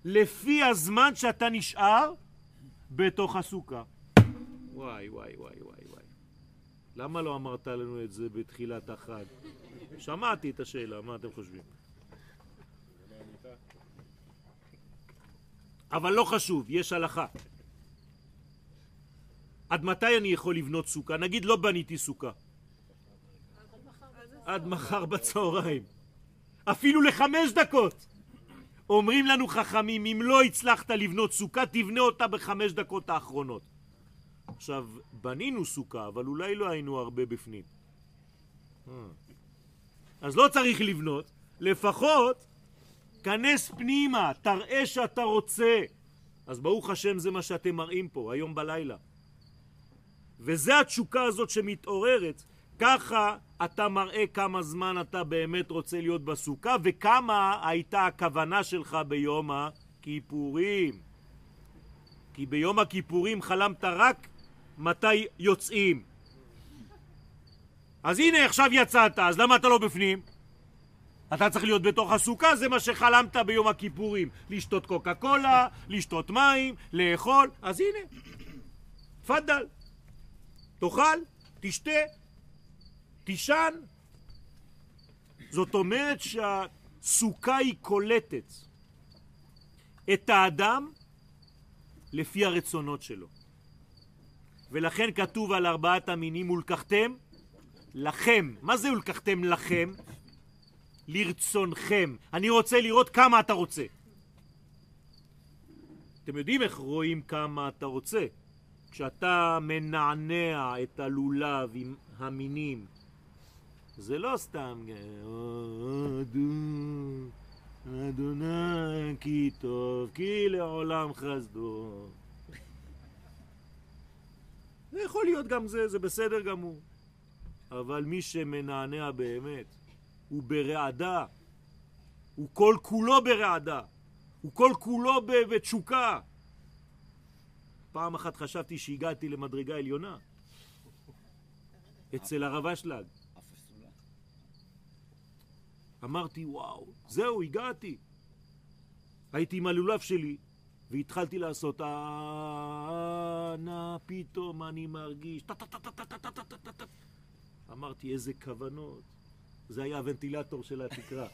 לפי הזמן שאתה נשאר בתוך הסוכה. וואי וואי וואי וואי וואי. למה לא אמרת לנו את זה בתחילת החג? שמעתי את השאלה, מה אתם חושבים? אבל לא חשוב, יש הלכה. עד מתי אני יכול לבנות סוכה? נגיד לא בניתי סוכה. עד מחר בצהריים. אפילו ל5 דקות. אומרים לנו חכמים, אם לא הצלחת לבנות סוכה, תבנה אותה ב5 דקות האחרונות. עכשיו, בנינו סוכה, אבל אולי לא היינו הרבה בפנים. אז לא צריך לבנות, לפחות כנס פנימה, תראה שאתה רוצה. אז ברוך השם זה מה שאתם מראים פה, היום בלילה. וזה התשוקה הזאת שמתעוררת, ככה אתה מראה כמה זמן אתה באמת רוצה להיות בסוכה, וכמה הייתה הכוונה שלך ביום הכיפורים. כי ביום הכיפורים חלמת רק מתי יוצאים. אז הנה עכשיו יצאת, אז למה אתה לא בפנים? אתה צריך להיות בתוך הסוכה, זה מה שחלמת ביום הכיפורים. לשתות קוקה קולה, לשתות מים, לאכול, אז הנה. פדל. תאכל, תשתה, תישן. זאת אומרת שהסוכה היא קולטת את האדם לפי הרצונות שלו. ולכן כתוב על 4 המינים, ולקחתם לכם. מה זה ולקחתם לכם? לרצונכם. אני רוצה לראות כמה אתה רוצה. אתם יודעים איך רואים כמה אתה רוצה? כשאתה מנענע את הלולב עם המינים, זה לא סתם אדוני כי טוב, כי לעולם חסדו. זה יכול להיות גם זה בסדר גמור. אבל מי שמנענע באמת, הוא ברעדה, הוא כל כולו ברעדה, הוא כל כולו בתשוקה. פעם אחת חשבתי שהגעתי למדרגה עליונה אצל הרב אשלג. אמרתי וואו, זהו, הגעתי. הייתי עם הלולב שלי והתחלתי לעשות פתאום אני מרגיש אמרתי איזה כוונות. זה היה הוונטילטור של התקרה.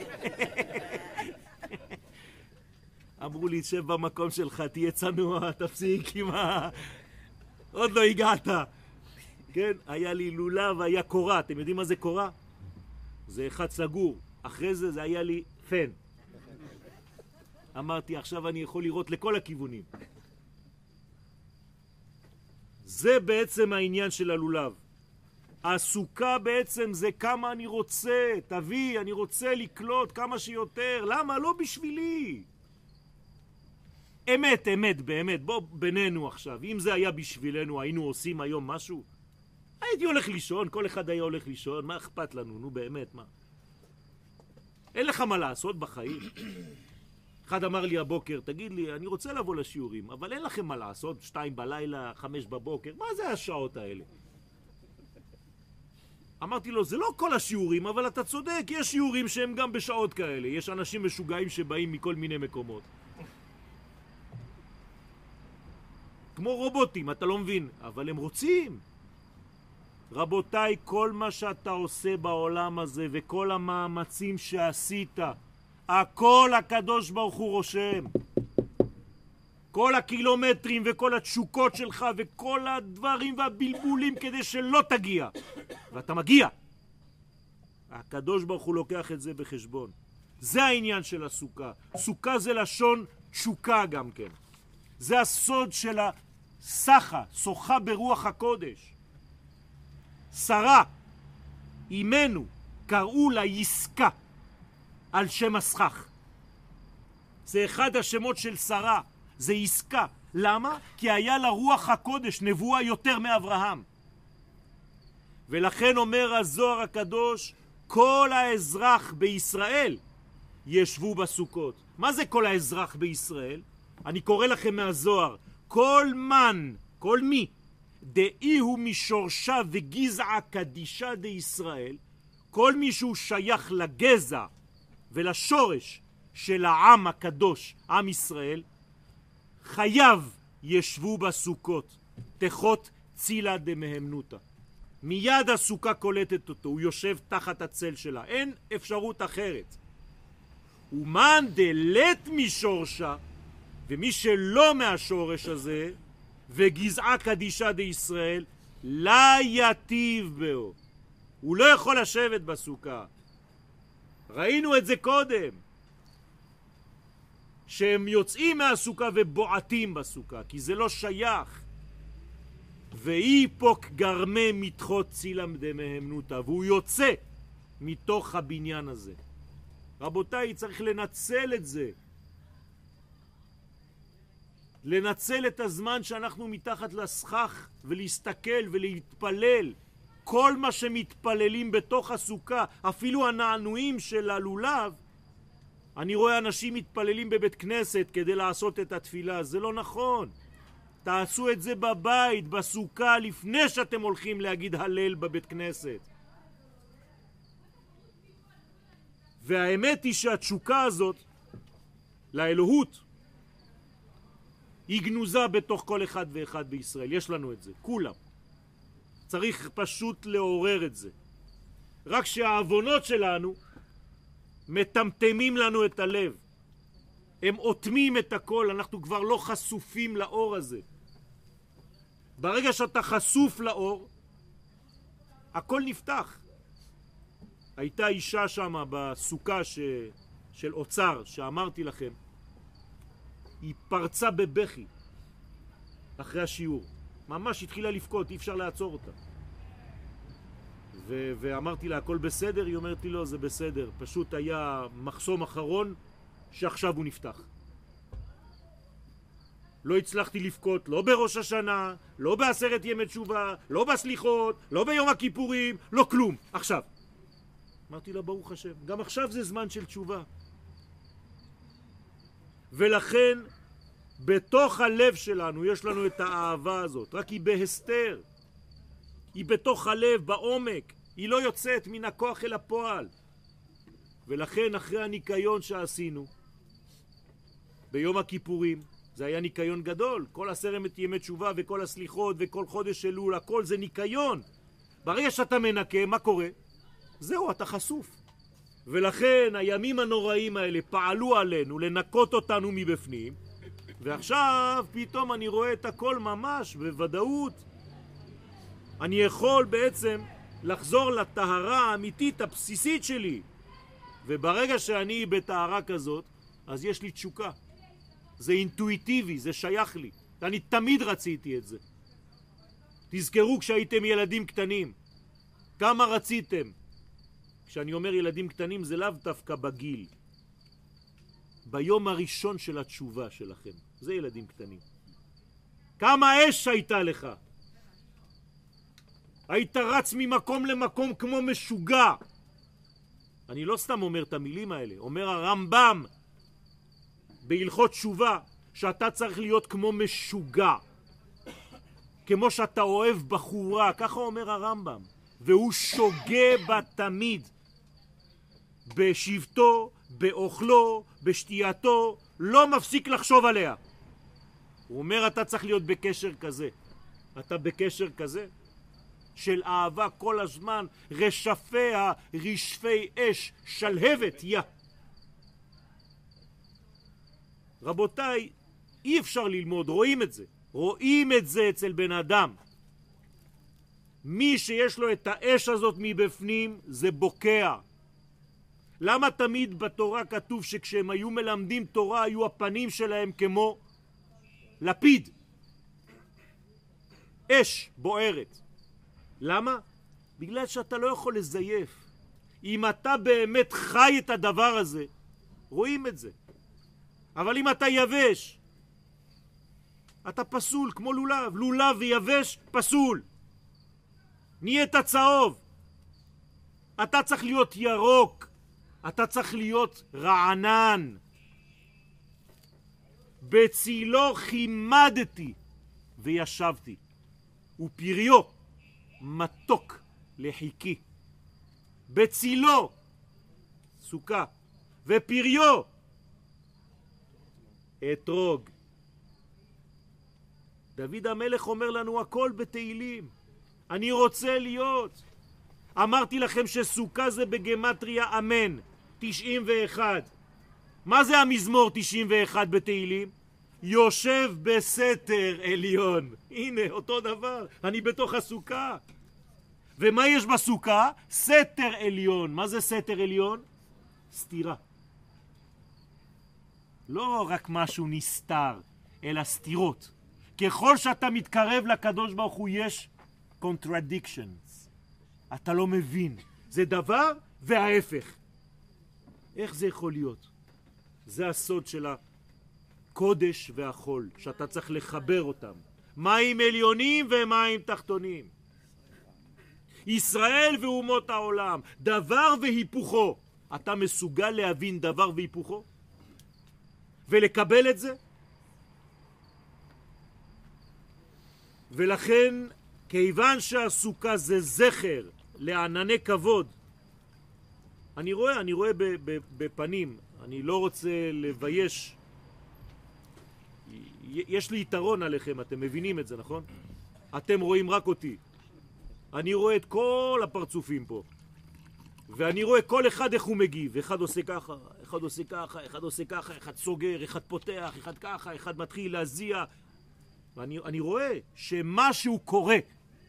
אמרו לי, תשב במקום שלך, תהיה צנוע, תפסיק עם עוד לא הגעת. כן, היה לי לולב, היה קורה. אתם יודעים מה זה קורה? זה אחד סגור. אחרי זה היה לי פן. אמרתי, עכשיו אני יכול לראות לכל הכיוונים. זה בעצם העניין של הלולב. הסוכה בעצם זה כמה אני רוצה. תביא, אני רוצה לקלוט כמה שיותר. למה? לא בשבילי. אמת, אמת, באמת, בוא בינינו עכשיו. אם זה היה בשבילנו, היינו עושים היום משהו? הייתי הולך לישון, כל אחד היה הולך לישון, מה אכפת לנו? נו באמת, מה? אין לך מה לעשות בחיים. אחד אמר לי הבוקר, תגיד לי, אני רוצה לבוא לשיעורים, אבל אין לכם מה לעשות, 2 בלילה, 5 בבוקר, מה זה השעות האלה? אמרתי לו, זה לא כל השיעורים, אבל אתה צודק, יש שיעורים שהם גם בשעות כאלה, יש אנשים משוגעים שבאים מכל מיני מקומות. כמו רובוטים, אתה לא מבין, אבל הם רוצים. רבותיי, כל מה שאתה עושה בעולם הזה וכל המאמצים שעשית, הכל הקדוש ברוך הוא רושם. כל הקילומטרים וכל התשוקות שלך וכל הדברים והבלבולים כדי שלא תגיע. ואתה מגיע. הקדוש ברוך הוא לוקח את זה בחשבון. זה העניין של הסוכה. סוכה זה לשון תשוקה גם כן. זה הסוד של הסחה, שוחה ברוח הקודש. שרה, אימנו, קראו לה יסקה, על שם הסכך. זה אחד השמות של שרה, זה יסקה. למה? כי היה לה רוח הקודש, נבואה יותר מאברהם. ולכן אומר הזוהר הקדוש, כל האזרח בישראל ישבו בסוכות. מה זה כל האזרח בישראל? אני קורא לכם מהזוהר, כל מן, כל מי, דאי הוא משורשה וגזע קדישה דישראל, כל מי שהוא שייך לגזע ולשורש של העם הקדוש, עם ישראל, חייב ישבו בסוכות, תחות צילה דמהמנותה. מיד הסוכה קולטת אותו, הוא יושב תחת הצל שלה, אין אפשרות אחרת. ומאן דלת משורשה, ומי שלא מהשורש הזה, וגזעה קדישה דישראל, לא יטיב בו. הוא לא יכול לשבת בסוכה. ראינו את זה קודם. שהם יוצאים מהסוכה ובועטים בסוכה, כי זה לא שייך. ואיפוק גרמי מתחות צילם דמהמנותה, והוא יוצא מתוך הבניין הזה. רבותיי, צריך לנצל את זה. לנצל את הזמן שאנחנו מתחת לסכך ולהסתכל ולהתפלל. כל מה שמתפללים בתוך הסוכה, אפילו הנענועים של הלולב, אני רואה אנשים מתפללים בבית כנסת כדי לעשות את התפילה. זה לא נכון. תעשו את זה בבית, בסוכה, לפני שאתם הולכים להגיד הלל בבית כנסת. והאמת היא שהתשוקה הזאת לאלוהות היא גנוזה בתוך כל אחד ואחד בישראל. יש לנו את זה, כולם. צריך פשוט לעורר את זה. רק שהעוונות שלנו מטמטמים לנו את הלב. הם אוטמים את הכל, אנחנו כבר לא חשופים לאור הזה. ברגע שאתה חשוף לאור, הכל נפתח. הייתה אישה שם בסוכה של אוצר, שאמרתי לכם, היא פרצה בבכי אחרי השיעור. ממש התחילה לבכות, אי אפשר לעצור אותה. ואמרתי לה, הכל בסדר? היא אומרת לי, לא, זה בסדר. פשוט היה מחסום אחרון שעכשיו הוא נפתח. לא הצלחתי לבכות, לא בראש השנה, לא בעשרת ימי תשובה, לא בסליחות, לא ביום הכיפורים, לא כלום. עכשיו. אמרתי לה, ברוך השם, גם עכשיו זה זמן של תשובה. ולכן, בתוך הלב שלנו יש לנו את האהבה הזאת, רק היא בהסתר. היא בתוך הלב, בעומק. היא לא יוצאת מן הכוח אל הפועל. ולכן אחרי הניקיון שעשינו, ביום הכיפורים, זה היה ניקיון גדול. כל 10 ימי תשובה וכל הסליחות וכל חודש אלול, הכל זה ניקיון. ברגע שאתה מנקה, מה קורה? זהו, אתה חשוף. ולכן הימים הנוראים האלה פעלו עלינו לנקות אותנו מבפנים, ועכשיו פתאום אני רואה את הכל ממש בוודאות. אני יכול בעצם לחזור לטהרה האמיתית הבסיסית שלי. וברגע שאני בטהרה כזאת, אז יש לי תשוקה. זה אינטואיטיבי, זה שייך לי. אני תמיד רציתי את זה. תזכרו כשהייתם ילדים קטנים, כמה רציתם? כשאני אומר ילדים קטנים זה לאו דווקא בגיל. ביום הראשון של התשובה שלכם. זה ילדים קטנים. כמה אש הייתה לך? היית רץ ממקום למקום כמו משוגע. אני לא סתם אומר את המילים האלה. אומר הרמב"ם בהלכות תשובה שאתה צריך להיות כמו משוגע. כמו שאתה אוהב בחורה. ככה אומר הרמב"ם. והוא שוגה בה תמיד. בשבטו, באוכלו, בשתייתו, לא מפסיק לחשוב עליה. הוא אומר אתה צריך להיות בקשר כזה. אתה בקשר כזה? של אהבה כל הזמן, רשפיה, רשפי אש, שלהבת, רבותיי, אי אפשר ללמוד, רואים את זה. רואים את זה אצל בן אדם. מי שיש לו את האש הזאת מבפנים, זה בוקע. למה תמיד בתורה כתוב שכשהם היו מלמדים תורה, היו הפנים שלהם כמו לפיד? אש בוערת. למה? בגלל שאתה לא יכול לזייף. אם אתה באמת חי את הדבר הזה, רואים את זה. אבל אם אתה יבש, אתה פסול כמו לולב. לולב ויבש פסול. נהיית צהוב. אתה צריך להיות ירוק. אתה צריך להיות רענן. בצילו חימדתי וישבתי. ופריו מתוק לחיקי. בצילו סוכה ופריו אתרוג. דוד המלך אומר לנו הכל בתהילים. אני רוצה להיות. אמרתי לכם שסוכה זה בגמטריה אמן, 91. מה זה המזמור 91 בתהילים? יושב בסתר עליון. הנה, אותו דבר. אני בתוך הסוכה. ומה יש בסוכה? סתר עליון. מה זה סתר עליון? סתירה. לא רק משהו נסתר, אלא סתירות. ככל שאתה מתקרב לקדוש ברוך הוא יש contradictions. אתה לא מבין. זה דבר וההפך. איך זה יכול להיות? זה הסוד של הקודש והחול, שאתה צריך לחבר אותם. מים עליונים ומים תחתונים. ישראל ואומות העולם, דבר והיפוכו. אתה מסוגל להבין דבר והיפוכו? ולקבל את זה? ולכן, כיוון שהסוכה זה זכר לענני כבוד, אני רואה בפנים, אני לא רוצה לבייש, יש לי יתרון עליכם, אתם מבינים את זה, נכון? אתם רואים רק אותי. אני רואה את כל הפרצופים פה. ואני רואה כל אחד איך הוא מגיב. אחד עושה ככה, אחד עושה ככה, אחד עושה ככה, אחד סוגר, אחד פותח, אחד ככה, אחד מתחיל להזיע. ואני רואה שמשהו קורה.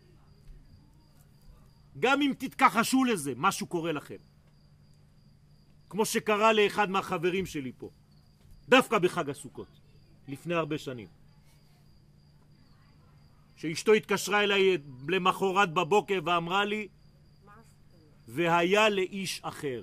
גם אם תתכחשו לזה, משהו קורה לכם. כמו שקרה לאחד מהחברים שלי פה. דווקא בחג הסוכות. לפני הרבה שנים. שאשתו התקשרה אליי למחרת בבוקר ואמרה לי, והיה לאיש אחר.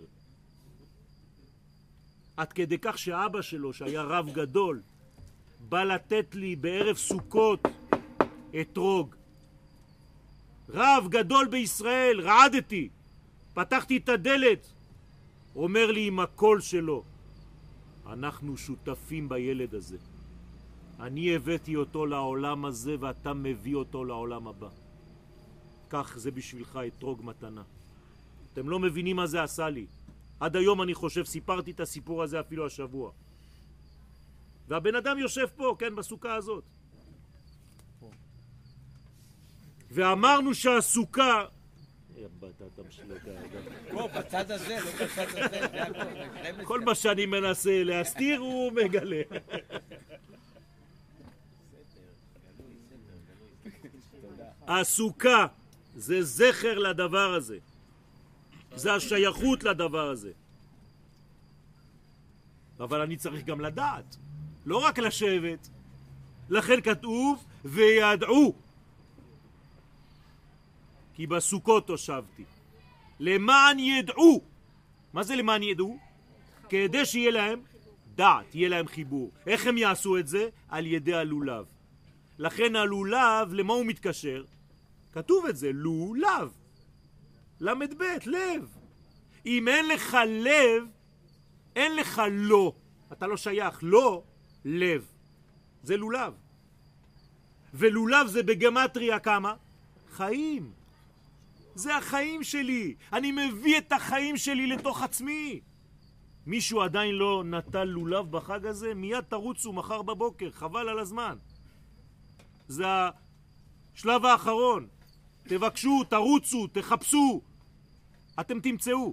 עד כדי כך שאבא שלו, שהיה רב גדול, בא לתת לי בערב סוכות אתרוג. רב גדול בישראל, רעדתי. פתחתי את הדלת. אומר לי עם הקול שלו, אנחנו שותפים בילד הזה. אני הבאתי אותו לעולם הזה ואתה מביא אותו לעולם הבא. כך זה בשבילך אתרוג מתנה. אתם לא מבינים מה זה עשה לי. עד היום אני חושב, סיפרתי את הסיפור הזה אפילו השבוע. והבן אדם יושב פה, כן, בסוכה הזאת. ואמרנו שהסוכה... פה, בצד הזה, לא בצד הזה. כל מה שאני מנסה להסתיר הוא מגלה. הסוכה זה זכר לדבר הזה. זה השייכות לדבר הזה. אבל אני צריך גם לדעת, לא רק לשבת. לכן כתוב וידעו, כי בסוכות הושבתי. למען ידעו. מה זה למען ידעו? כדי שיהיה להם דעת, יהיה להם חיבור. איך הם יעשו את זה? על ידי הלולב. לכן הלולב, למה הוא מתקשר? כתוב את זה, לולב. למד בית, לב. אם אין לך לב, אין לך לא. אתה לא שייך, לא, לב. זה לולב. ולולב זה בגמטריה כמה? חיים. זה החיים שלי. אני מביא את החיים שלי לתוך עצמי. מישהו עדיין לא נטל לולב בחג הזה? מיד תרוצו מחר בבוקר, חבל על הזמן. זה השלב האחרון. תבקשו, תרוצו, תחפשו. אתם תמצאו.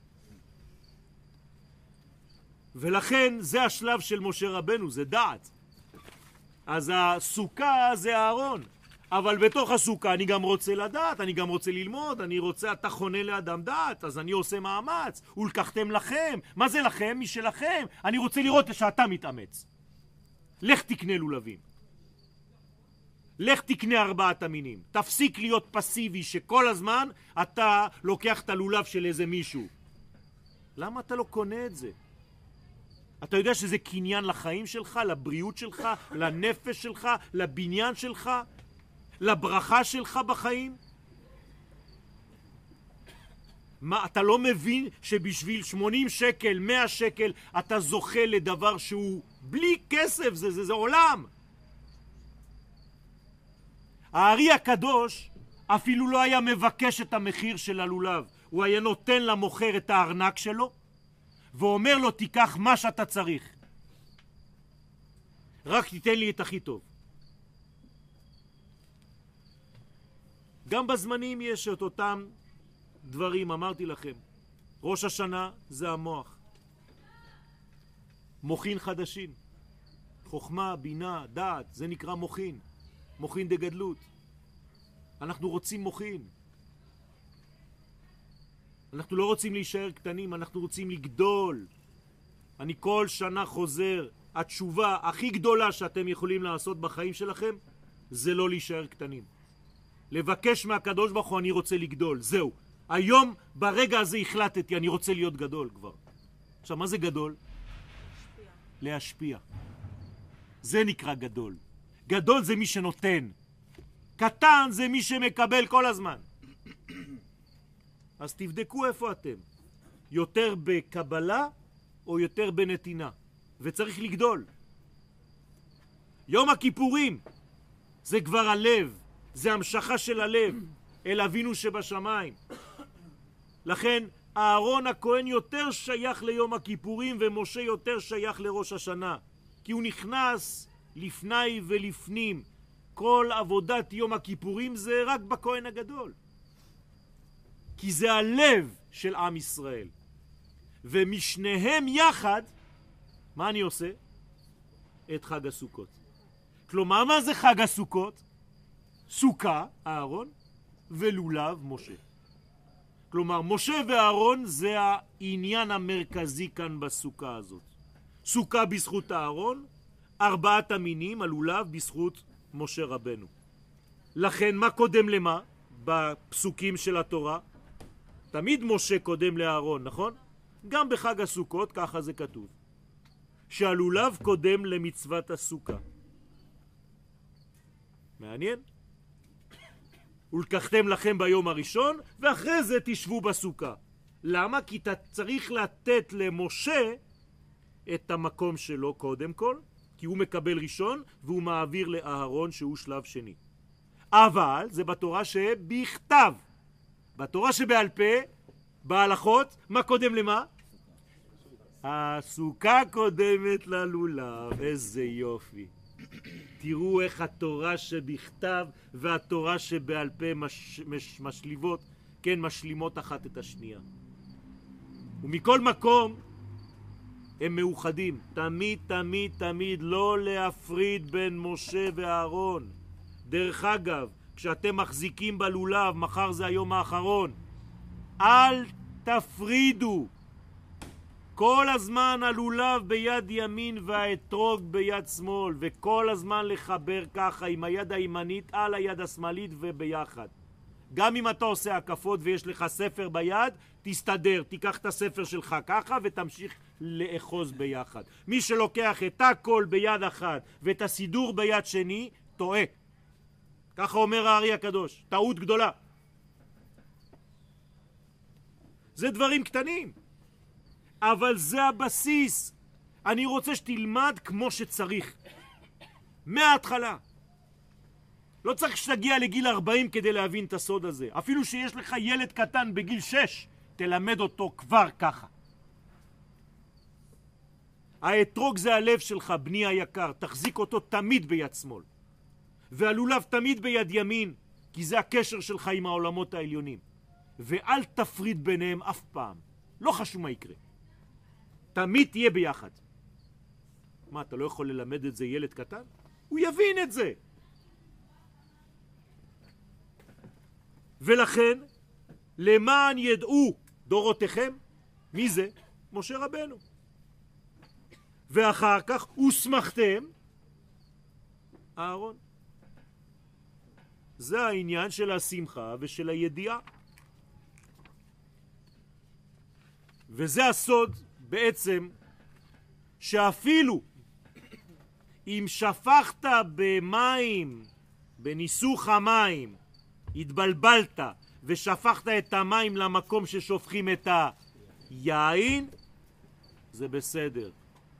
ולכן זה השלב של משה רבנו, זה דעת. אז הסוכה זה הארון. אבל בתוך הסוכה אני גם רוצה לדעת, אני גם רוצה ללמוד, אני רוצה, אתה חונה לאדם דעת, אז אני עושה מאמץ, ולקחתם לכם. מה זה לכם? משלכם. אני רוצה לראות שאתה מתאמץ. לך תקנה לולבים. לך תקנה 4 המינים. תפסיק להיות פסיבי שכל הזמן אתה לוקח את הלולב של איזה מישהו. למה אתה לא קונה את זה? אתה יודע שזה קניין לחיים שלך, לבריאות שלך, לנפש שלך, לבניין שלך, לברכה שלך בחיים? מה, אתה לא מבין שבשביל 80 שקל, 100 שקל, אתה זוכה לדבר שהוא בלי כסף, זה עולם. הארי הקדוש אפילו לא היה מבקש את המחיר של הלולב. הוא היה נותן למוכר את הארנק שלו, ואומר לו תיקח מה שאתה צריך. רק תיתן לי את הכי טוב. גם בזמנים יש את אותם דברים, אמרתי לכם. ראש השנה זה המוח. מוחין חדשים. חוכמה, בינה, דעת, זה נקרא מוחין. מוחין דגדלות. אנחנו רוצים מוחין. אנחנו לא רוצים להישאר קטנים, אנחנו רוצים לגדול. אני כל שנה חוזר, התשובה הכי גדולה שאתם יכולים לעשות בחיים שלכם, זה לא להישאר קטנים. לבקש מהקדוש ברוך הוא, אני רוצה לגדול, זהו. היום, ברגע הזה החלטתי, אני רוצה להיות גדול כבר. עכשיו, מה זה גדול? להשפיע. זה נקרא גדול. גדול זה מי שנותן. קטן זה מי שמקבל כל הזמן. אז תבדקו איפה אתם. יותר בקבלה או יותר בנתינה. וצריך לגדול. יום הכיפורים זה כבר הלב. זה המשכה של הלב אל אבינו שבשמיים. לכן אהרון הכהן יותר שייך ליום הכיפורים ומשה יותר שייך לראש השנה. כי הוא נכנס לפני ולפנים. כל עבודת יום הכיפורים זה רק בכהן הגדול. כי זה הלב של עם ישראל. ומשניהם יחד, מה אני עושה? את חג הסוכות. כלומר, מה זה חג הסוכות? סוכה, אהרון, ולולב, משה. כלומר, משה ואהרון זה העניין המרכזי כאן בסוכה הזאת. סוכה בזכות אהרון, 4 המינים, הלולב בזכות משה רבנו. לכן, מה קודם למה? בפסוקים של התורה, תמיד משה קודם לאהרון, נכון? גם בחג הסוכות ככה זה כתוב. שהלולב קודם למצוות הסוכה. מעניין? ולקחתם לכם ביום הראשון, ואחרי זה תשבו בסוכה. למה? כי אתה צריך לתת למשה את המקום שלו קודם כל, כי הוא מקבל ראשון, והוא מעביר לאהרון שהוא שלב שני. אבל זה בתורה שבכתב. בתורה שבעל פה, בהלכות, מה קודם למה? הסוכה קודמת ללולב. איזה יופי. תראו איך התורה שבכתב והתורה שבעל פה משליבות, כן, משלימות אחת את השנייה. ומכל מקום הם מאוחדים. תמיד, תמיד, תמיד לא להפריד בין משה ואהרון. דרך אגב, כשאתם מחזיקים בלולב, מחר זה היום האחרון, אל תפרידו. כל הזמן הלולב ביד ימין והאתרוג ביד שמאל, וכל הזמן לחבר ככה עם היד הימנית על היד השמאלית וביחד. גם אם אתה עושה הקפות ויש לך ספר ביד, תסתדר, תיקח את הספר שלך ככה ותמשיך לאחוז ביחד. מי שלוקח את הכל ביד אחת ואת הסידור ביד שני, טועה. ככה אומר הארי הקדוש, טעות גדולה. זה דברים קטנים, אבל זה הבסיס. אני רוצה שתלמד כמו שצריך, מההתחלה. לא צריך שתגיע לגיל 40 כדי להבין את הסוד הזה. אפילו שיש לך ילד קטן בגיל 6, תלמד אותו כבר ככה. האתרוג זה הלב שלך, בני היקר, תחזיק אותו תמיד ביד שמאל. והלולב תמיד ביד ימין, כי זה הקשר שלך עם העולמות העליונים. ואל תפריד ביניהם אף פעם. לא חשוב מה יקרה. תמיד תהיה ביחד. מה, אתה לא יכול ללמד את זה ילד קטן? הוא יבין את זה. ולכן, למען ידעו דורותיכם, מי זה? משה רבנו. ואחר כך, וסמכתם, אהרון. זה העניין של השמחה ושל הידיעה. וזה הסוד בעצם, שאפילו אם שפכת במים, בניסוך המים, התבלבלת ושפכת את המים למקום ששופכים את היין, זה בסדר.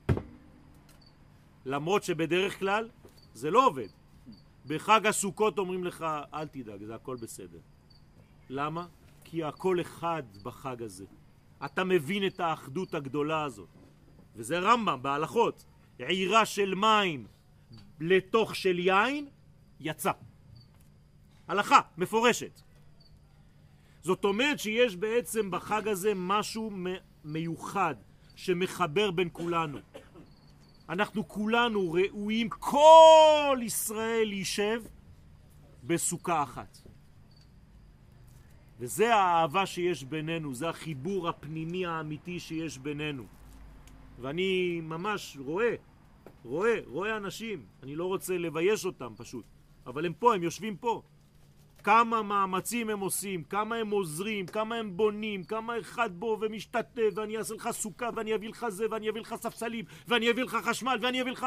למרות שבדרך כלל זה לא עובד. בחג הסוכות אומרים לך, אל תדאג, זה הכל בסדר. למה? כי הכל אחד בחג הזה. אתה מבין את האחדות הגדולה הזאת. וזה רמב"ם בהלכות. עירה של מים לתוך של יין, יצא. הלכה מפורשת. זאת אומרת שיש בעצם בחג הזה משהו מיוחד שמחבר בין כולנו. אנחנו כולנו ראויים, כל ישראל יישב בסוכה אחת. וזה האהבה שיש בינינו, זה החיבור הפנימי האמיתי שיש בינינו. ואני ממש רואה אנשים, אני לא רוצה לבייש אותם פשוט, אבל הם פה, הם יושבים פה. כמה מאמצים הם עושים, כמה הם עוזרים, כמה הם בונים, כמה אחד בו ומשתתף, ואני אעשה לך סוכה, ואני אביא לך זה, ואני אביא לך ספסלים, ואני אביא לך חשמל, ואני אביא לך...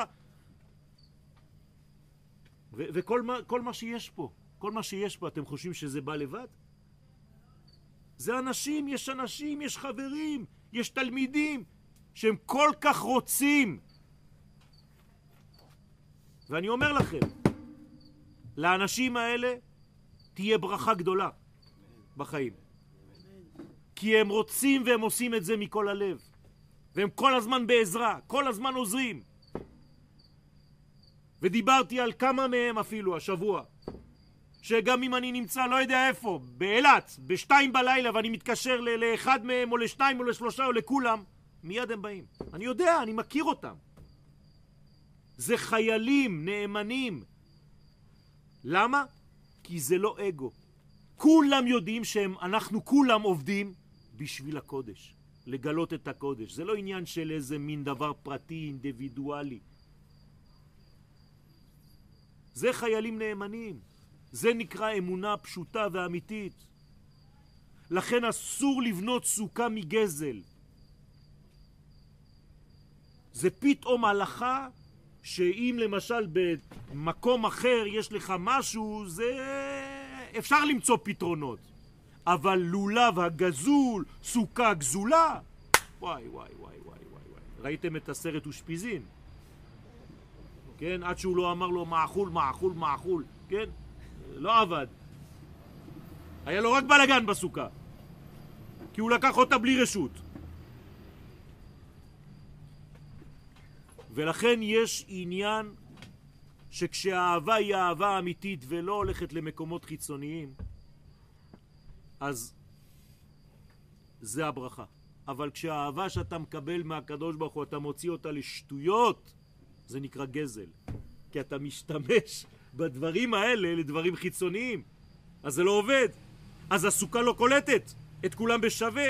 וכל מה שיש פה, כל מה שיש פה, אתם חושבים שזה בא לבד? זה אנשים, יש חברים, יש תלמידים, שהם כל כך רוצים. ואני אומר לכם, לאנשים האלה תהיה ברכה גדולה בחיים. כי הם רוצים והם עושים את זה מכל הלב. והם כל הזמן בעזרה, כל הזמן עוזרים. ודיברתי על כמה מהם אפילו השבוע. שגם אם אני נמצא לא יודע איפה, באילת, בשתיים בלילה, ואני מתקשר לאחד מהם או לשתיים או לשלושה או לכולם, מיד הם באים. אני יודע, אני מכיר אותם. זה חיילים נאמנים. למה? כי זה לא אגו. כולם יודעים שאנחנו כולם עובדים בשביל הקודש. לגלות את הקודש. זה לא עניין של איזה מין דבר פרטי, אינדיבידואלי. זה חיילים נאמנים. זה נקרא אמונה פשוטה ואמיתית. לכן אסור לבנות סוכה מגזל. זה פתאום הלכה שאם למשל במקום אחר יש לך משהו, זה אפשר למצוא פתרונות. אבל לולב הגזול, סוכה גזולה, וואי. ראיתם את הסרט אושפיזין? כן, עד שהוא לא אמר לו מאכול, כן? לא עבד. היה לו רק בלגן בסוכה. כי הוא לקח אותה בלי רשות. ולכן יש עניין שכשהאהבה היא אהבה אמיתית ולא הולכת למקומות חיצוניים, אז זה הברכה. אבל כשהאהבה שאתה מקבל מהקדוש ברוך הוא, אתה מוציא אותה לשטויות, זה נקרא גזל. כי אתה משתמש בדברים האלה לדברים חיצוניים. אז זה לא עובד. אז הסוכה לא קולטת את כולם בשווה.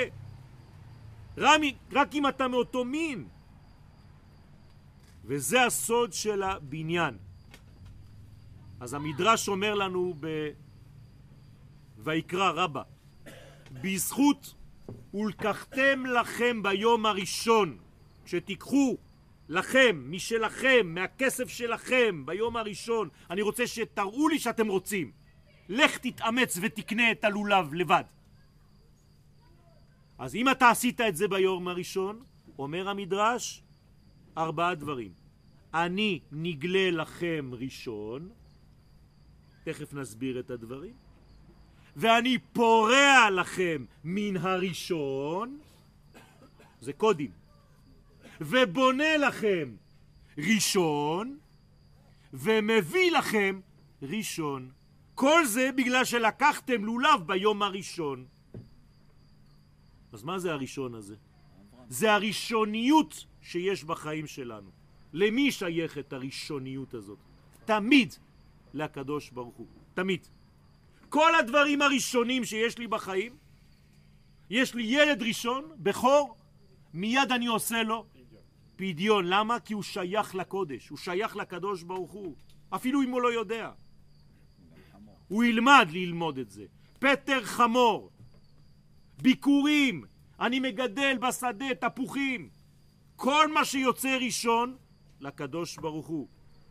רק אם אתה מאותו מין. וזה הסוד של הבניין. אז המדרש אומר לנו ויקרא רבה, בזכות ולקחתם לכם ביום הראשון, שתיקחו לכם, משלכם, מהכסף שלכם ביום הראשון, אני רוצה שתראו לי שאתם רוצים. לך תתאמץ ותקנה את הלולב לבד. אז אם אתה עשית את זה ביום הראשון, אומר המדרש, 4 דברים. אני נגלה לכם ראשון, תכף נסביר את הדברים, ואני פורע לכם מן הראשון, זה קודים, ובונה לכם ראשון, ומביא לכם ראשון. כל זה בגלל שלקחתם לולב ביום הראשון. אז מה זה הראשון הזה? זה הראשוניות שיש בחיים שלנו. למי שייכת הראשוניות הזאת? תמיד לקדוש ברוך הוא. תמיד. כל הדברים הראשונים שיש לי בחיים, יש לי ילד ראשון, בכור, מיד אני עושה לו פדיון. למה? כי הוא שייך לקודש, הוא שייך לקדוש ברוך הוא. אפילו אם הוא לא יודע. הוא ילמד ללמוד את זה. פטר חמור, ביקורים, אני מגדל בשדה תפוחים. כל מה שיוצא ראשון לקדוש ברוך הוא.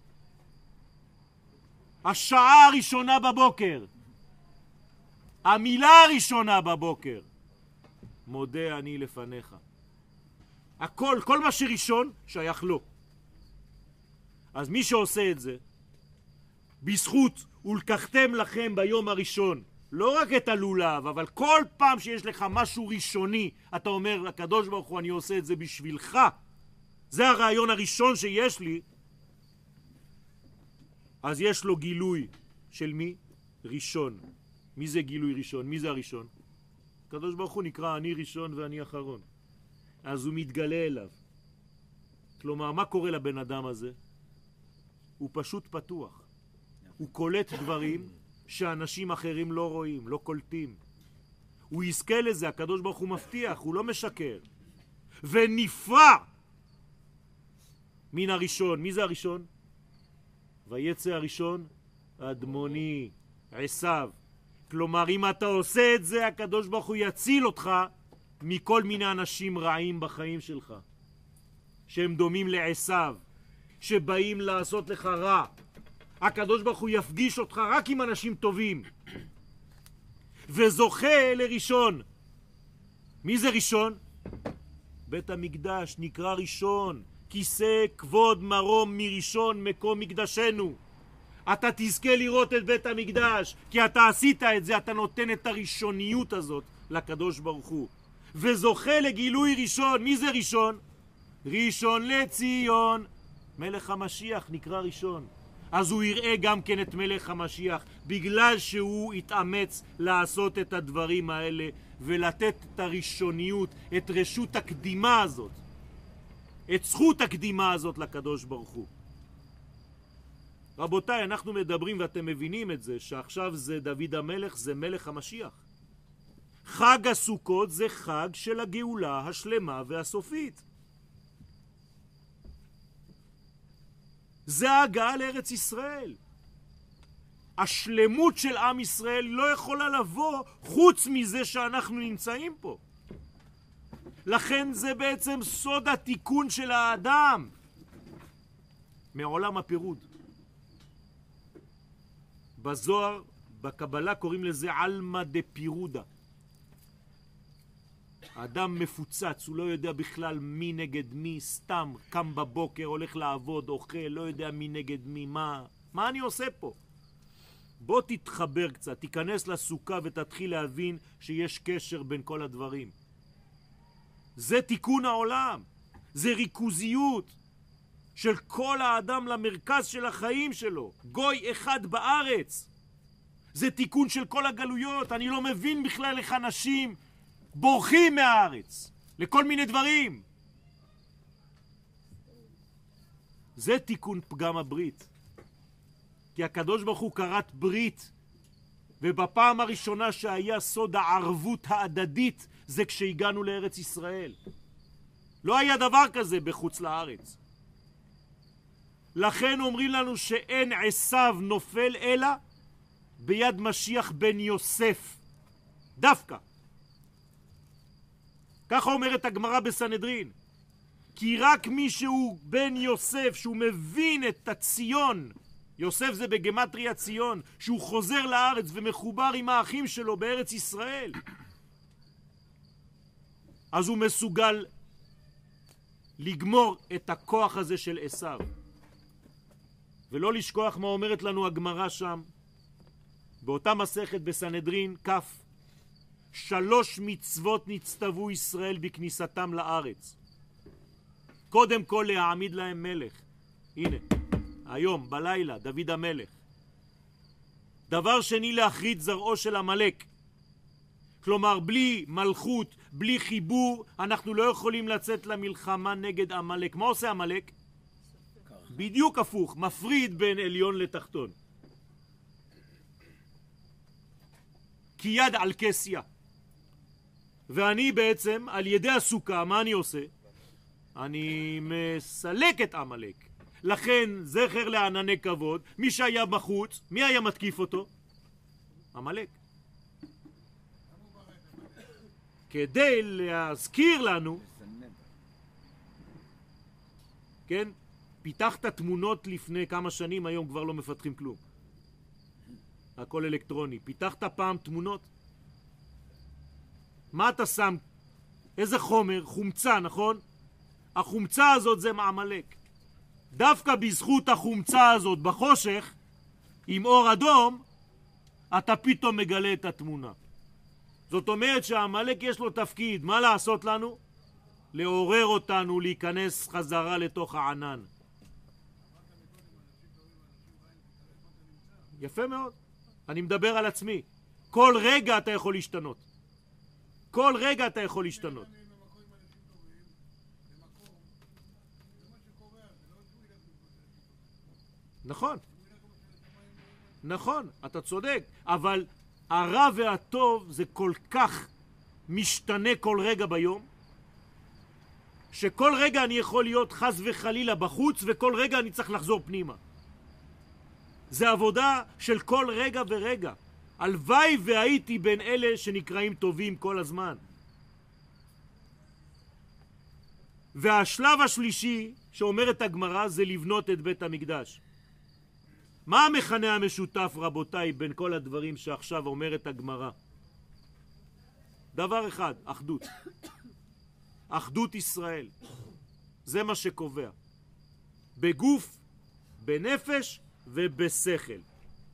השעה הראשונה בבוקר, המילה הראשונה בבוקר, מודה אני לפניך. הכל, כל מה שראשון שייך לו. אז מי שעושה את זה, בזכות ולקחתם לכם ביום הראשון, לא רק את הלולב, אבל כל פעם שיש לך משהו ראשוני, אתה אומר, הקדוש ברוך הוא, אני עושה את זה בשבילך. זה הרעיון הראשון שיש לי. אז יש לו גילוי של מי? ראשון. מי זה גילוי ראשון? מי זה הראשון? הקדוש ברוך הוא נקרא אני ראשון ואני אחרון. אז הוא מתגלה אליו. כלומר, מה קורה לבן אדם הזה? הוא פשוט פתוח. הוא קולט דברים שאנשים אחרים לא רואים, לא קולטים. הוא יזכה לזה, הקדוש ברוך הוא מבטיח, הוא לא משקר. ונפרע מן הראשון. מי זה הראשון? ויצא הראשון אדמוני, עשיו. כלומר, אם אתה עושה את זה, הקדוש ברוך הוא יציל אותך מכל מיני אנשים רעים בחיים שלך, שהם דומים לעשיו, שבאים לעשות לך רע. הקדוש ברוך הוא יפגיש אותך רק עם אנשים טובים, וזוכה לראשון. מי זה ראשון? בית המקדש נקרא ראשון, כיסא כבוד מרום מראשון מקום מקדשנו. אתה תזכה לראות את בית המקדש, כי אתה עשית את זה, אתה נותן את הראשוניות הזאת לקדוש ברוך הוא, וזוכה לגילוי ראשון. מי זה ראשון? ראשון לציון, מלך המשיח נקרא ראשון. אז הוא יראה גם כן את מלך המשיח, בגלל שהוא התאמץ לעשות את הדברים האלה ולתת את הראשוניות, את רשות הקדימה הזאת, את זכות הקדימה הזאת לקדוש ברוך הוא. רבותיי, אנחנו מדברים ואתם מבינים את זה, שעכשיו זה דוד המלך, זה מלך המשיח. חג הסוכות זה חג של הגאולה השלמה והסופית. זה ההגעה לארץ ישראל. השלמות של עם ישראל לא יכולה לבוא חוץ מזה שאנחנו נמצאים פה. לכן זה בעצם סוד התיקון של האדם מעולם הפירוד. בזוהר, בקבלה קוראים לזה אלמה דפירודה. האדם מפוצץ, הוא לא יודע בכלל מי נגד מי, סתם קם בבוקר, הולך לעבוד, אוכל, לא יודע מי נגד מי, מה אני עושה פה? בוא תתחבר קצת, תיכנס לסוכה ותתחיל להבין שיש קשר בין כל הדברים. זה תיקון העולם, זה ריכוזיות של כל האדם למרכז של החיים שלו, גוי אחד בארץ. זה תיקון של כל הגלויות. אני לא מבין בכלל איך אנשים בורחים מהארץ לכל מיני דברים. זה תיקון פגם הברית, כי הקדוש ברוך הוא קראת ברית, ובפעם הראשונה שהיה סוד הערבות ההדדית זה כשהגענו לארץ ישראל. לא היה דבר כזה בחוץ לארץ. לכן אומרים לנו שאין עשיו נופל אלא ביד משיח בן יוסף דווקא. ככה אומרת הגמרא בסנהדרין, כי רק מי שהוא בן יוסף, שהוא מבין את הציון, יוסף זה בגמטריה ציון, שהוא חוזר לארץ ומחובר עם האחים שלו בארץ ישראל, אז הוא מסוגל לגמור את הכוח הזה של עשיו. ולא לשכוח מה אומרת לנו הגמרא שם באותה מסכת בסנהדרין כף, 3 מצוות נצטוו ישראל בכניסתם לארץ. קודם כל להעמיד להם מלך. הנה, היום בלילה דוד המלך. דבר שני, להחריד זרעו של עמלק. כלומר, בלי מלכות, בלי חיבור, אנחנו לא יכולים לצאת למלחמה נגד עמלק. מה עושה עמלק? בדיוק הפוך, מפריד בין עליון לתחתון. כי יד על כסיה. ואני בעצם, על ידי הסוכה, מה אני עושה? אני מסלק את עמלק. לכן, זכר לענני כבוד, מי שהיה בחוץ, מי היה מתקיף אותו? עמלק. כדי להזכיר לנו, כן? פיתחת תמונות לפני כמה שנים, היום כבר לא מפתחים כלום. הכל אלקטרוני. פיתחת פעם תמונות? מה אתה שם? איזה חומר? חומצה, נכון? החומצה הזאת זה מעמלק. דווקא בזכות החומצה הזאת בחושך, עם אור אדום, אתה פתאום מגלה את התמונה. זאת אומרת שהעמלק יש לו תפקיד. מה לעשות לנו? לעורר אותנו להיכנס חזרה לתוך הענן. יפה מאוד. אני מדבר על עצמי. כל רגע אתה יכול להשתנות. כל רגע אתה יכול להשתנות. נכון. נכון, אתה צודק. אבל הרע והטוב זה כל כך משתנה כל רגע ביום, שכל רגע אני יכול להיות חס וחלילה בחוץ, וכל רגע אני צריך לחזור פנימה. זה עבודה של כל רגע ורגע. הלוואי והייתי בין אלה שנקראים טובים כל הזמן. והשלב השלישי שאומרת הגמרא זה לבנות את בית המקדש. מה המכנה המשותף, רבותיי, בין כל הדברים שעכשיו אומרת הגמרא? דבר אחד, אחדות. אחדות ישראל. זה מה שקובע. בגוף, בנפש ובשכל.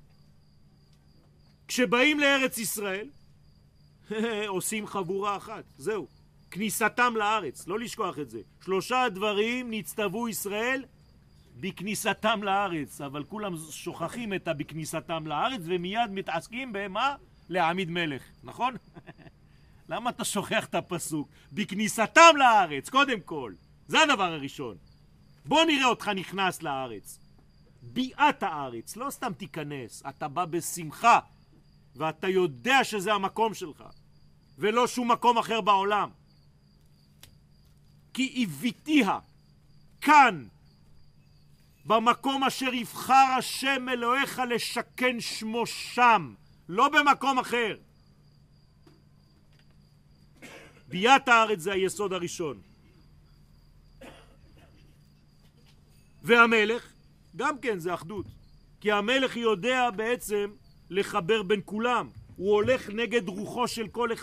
כשבאים לארץ ישראל, עושים חבורה אחת. זהו. כניסתם לארץ. לא לשכוח את זה. 3 דברים נצטוו ישראל בכניסתם לארץ. אבל כולם שוכחים את בכניסתם לארץ ומיד מתעסקים במה? להעמיד מלך. נכון? למה אתה שוכח את הפסוק? בכניסתם לארץ, קודם כל. זה הדבר הראשון. בוא נראה אותך נכנס לארץ. ביאת הארץ, לא סתם תיכנס. אתה בא בשמחה, ואתה יודע שזה המקום שלך, ולא שום מקום אחר בעולם. כי הביתיה, כאן, במקום אשר יבחר השם אלוהיך לשכן שמו שם, לא במקום אחר. ביאת הארץ זה היסוד הראשון. והמלך, גם כן זה אחדות. כי המלך יודע בעצם לחבר בין כולם. הוא הולך נגד רוחו של כל אחד.